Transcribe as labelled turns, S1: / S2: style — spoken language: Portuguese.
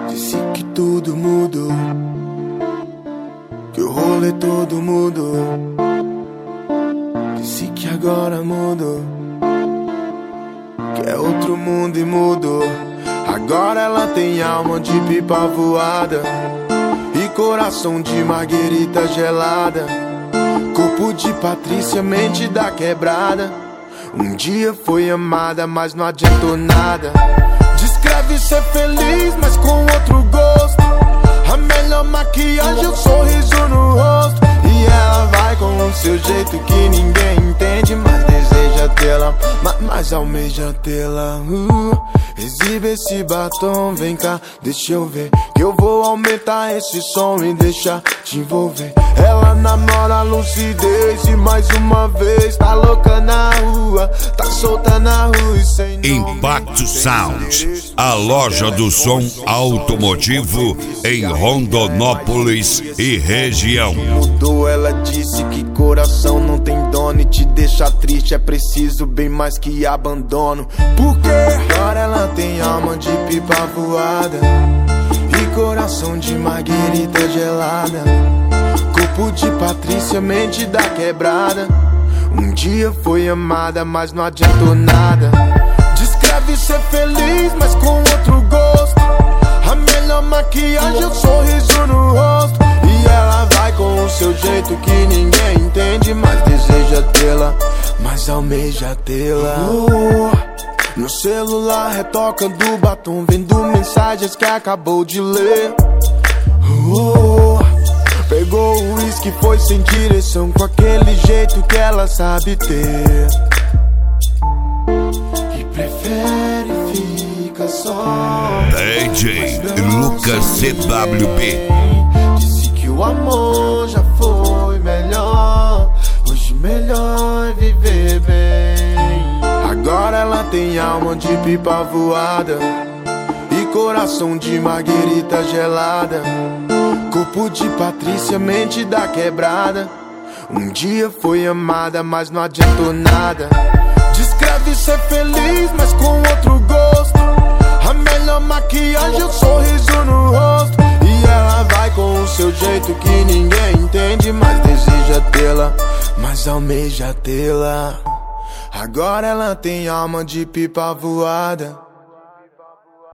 S1: Disse que tudo mudou, que o rolê todo mudou. Disse que agora mudou, que é outro mundo e mudou. Agora ela tem alma de pipa voada e coração de marguerita gelada, corpo de Patrícia, mente da quebrada. Um dia foi amada, mas não adiantou nada. Descreve ser feliz, mas com outro gosto. A melhor maquiagem é o sorriso no rosto. E ela vai com o seu jeito que ninguém entende, mas deseja tê-la, mas almeja tê-la. Exibe esse batom, vem cá, deixa eu ver, que eu vou aumentar esse som e deixar te envolver. Ela namora a lucidez e mais uma vez tá louca na rua, tá solta na rua e sem nome.
S2: Impacto Sound, a loja do som automotivo em Rondonópolis e região.
S1: Mudou, ela disse que coração não tem dono e te deixa triste, é preciso bem mais que abandono. Porque agora ela tem alma de pipa voada e coração de marguerita gelada, corpo de Patrícia, mente da quebrada. Um dia foi amada, mas não adiantou nada. Descreve ser feliz, mas com outro gosto. A melhor maquiagem é o sorriso no rosto. E ela vai com o seu jeito que ninguém entende, mas deseja tê-la, mas almeja tê-la. No celular retoca do batom, vendo mensagens que acabou de ler. Pegou o uísque, foi sem direção, com aquele jeito que ela sabe ter. E prefere ficar só.
S2: DJ Lucas CWB.
S1: Disse que o amor já foi melhor, hoje melhor é viver bem. Agora ela tem alma de pipa voada e coração de marguerita gelada, corpo de Patrícia, mente da quebrada. Um dia foi amada, mas não adiantou nada. Descreve ser feliz, mas com outro gosto. A melhor maquiagem é o sorriso no rosto. E ela vai com o seu jeito que ninguém entende, mas deseja tê-la, mas almeja tê-la. Agora ela tem alma de pipa voada